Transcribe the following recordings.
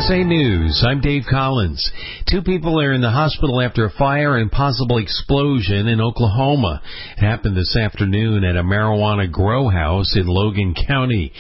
USA News, I'm Dave Collins. 2 people are in the hospital after a fire and possible explosion in Oklahoma. It happened this afternoon at a marijuana grow house in Logan County.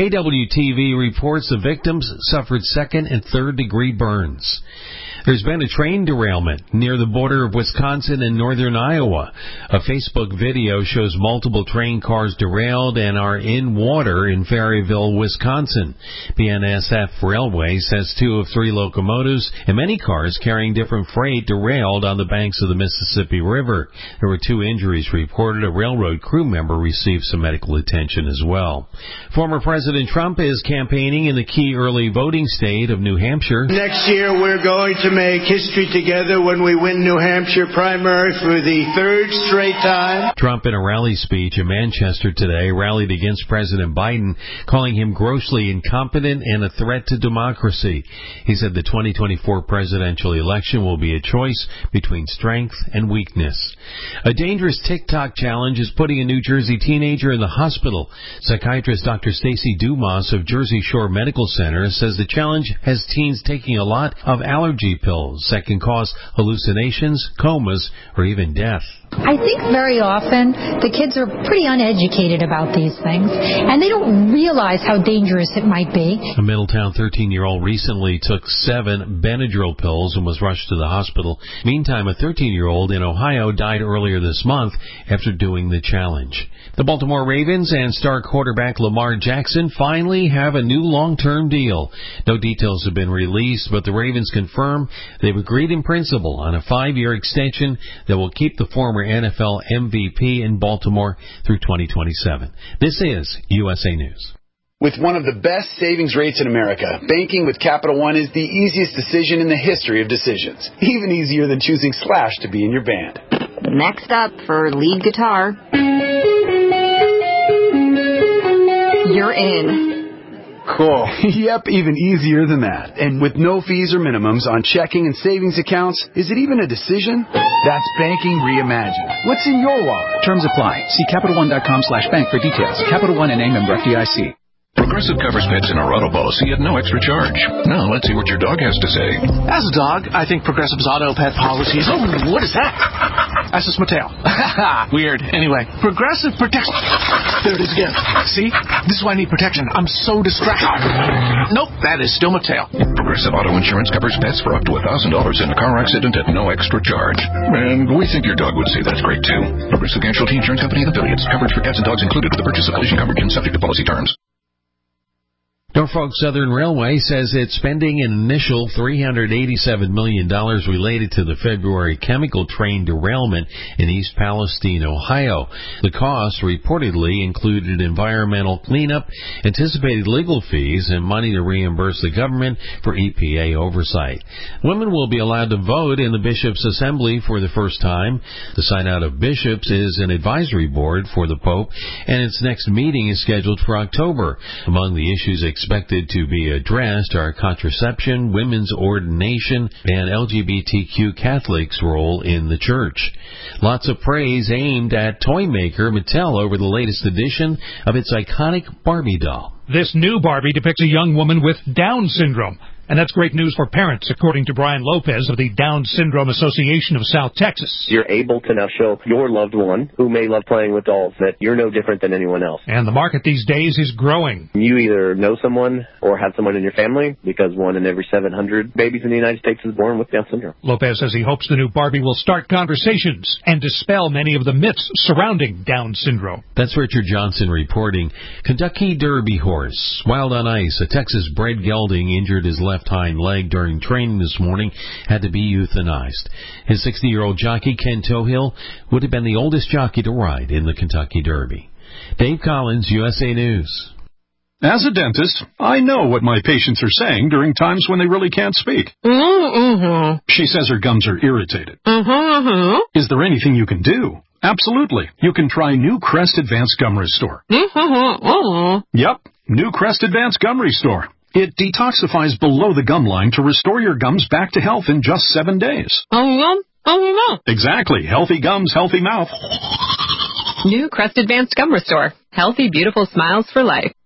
KWTV reports the victims suffered 2nd and 3rd degree burns. There's been a train derailment near the border of Wisconsin and northern Iowa. A Facebook video shows multiple train cars derailed and are in water in Ferryville, Wisconsin. BNSF Railway says 2 of 3 locomotives and many cars carrying different freight derailed on the banks of the Mississippi River. There were 2 injuries reported. A railroad crew member received some medical attention as well. Former President Trump is campaigning in the key early voting state of New Hampshire. Next year we're going to make history together when we win New Hampshire primary for the 3rd straight time. Trump, in a rally speech in Manchester today, rallied against President Biden, calling him grossly incompetent and a threat to democracy. He said the 2024 presidential election will be a choice between strength and weakness. A dangerous TikTok challenge is putting a New Jersey teenager in the hospital. Psychiatrist Dr. Stacy Dumas of Jersey Shore Medical Center says the challenge has teens taking a lot of allergy pills that can cause hallucinations, comas, or even death. I think very often the kids are pretty uneducated about these things, and they don't realize how dangerous it might be. A Middletown 13-year-old recently took 7 Benadryl pills and was rushed to the hospital. Meantime, a 13-year-old in Ohio died earlier this month after doing the challenge. The Baltimore Ravens and star quarterback Lamar Jackson finally have a new long-term deal. No details have been released, but the Ravens confirm they've agreed in principle on a 5-year extension that will keep the former NFL MVP in Baltimore through 2027. This is USA News. With one of the best savings rates in America, banking with Capital One is the easiest decision in the history of decisions. Even easier than choosing Slash to be in your band. Next up for lead guitar. You're in. Cool. Yep, even easier than that. And with no fees or minimums on checking and savings accounts, is it even a decision? That's banking reimagined. What's in your wallet? Terms apply. See CapitalOne.com/bank for details. Capital One and A member FDIC. Progressive covers pets in our auto policy at no extra charge. Now, let's see what your dog has to say. As a dog, I think Progressive's auto pet policies... Oh, what is that? That's just my tail. Weird. Anyway, Progressive protects... There it is again. See? This is why I need protection. I'm so distracted. Nope, that is still my tail. Progressive Auto Insurance covers pets for up to $1,000 in a car accident at no extra charge. And we think your dog would say that's great, too. Progressive Casualty Insurance Company and affiliates. Coverage for cats and dogs included with the purchase of collision coverage and subject to policy terms. Norfolk Southern Railway says it's spending an initial $387 million related to the February chemical train derailment in East Palestine, Ohio. The costs reportedly included environmental cleanup, anticipated legal fees, and money to reimburse the government for EPA oversight. Women will be allowed to vote in the Bishops' Assembly for the first time. The Synod of Bishops is an advisory board for the Pope, and its next meeting is scheduled for October. Among the issues expected to be addressed are contraception, women's ordination, and LGBTQ Catholics' role in the church. Lots of praise aimed at toy maker Mattel over the latest edition of its iconic Barbie doll. This new Barbie depicts a young woman with Down syndrome. And that's great news for parents, according to Brian Lopez of the Down Syndrome Association of South Texas. You're able to now show your loved one who may love playing with dolls that you're no different than anyone else. And the market these days is growing. You either know someone or have someone in your family, because 1 in every 700 babies in the United States is born with Down syndrome. Lopez says he hopes the new Barbie will start conversations and dispel many of the myths surrounding Down syndrome. That's Richard Johnson reporting. Kentucky Derby horse, wild on ice. A Texas-bred gelding injured his left hind leg during training this morning, had to be euthanized. His 60-year-old jockey, Ken Tohill, would have been the oldest jockey to ride in the Kentucky Derby. Dave Collins, USA News. As a dentist, I know what my patients are saying during times when they really can't speak. She says her gums are irritated. Is there anything you can do? Absolutely. You can try New Crest Advanced Gum Restore. Yep, New Crest Advanced Gum Restore. It detoxifies below the gum line to restore your gums back to health in just 7 days. Exactly. Healthy gums, healthy mouth. New Crest Advanced Gum Restore. Healthy, beautiful smiles for life.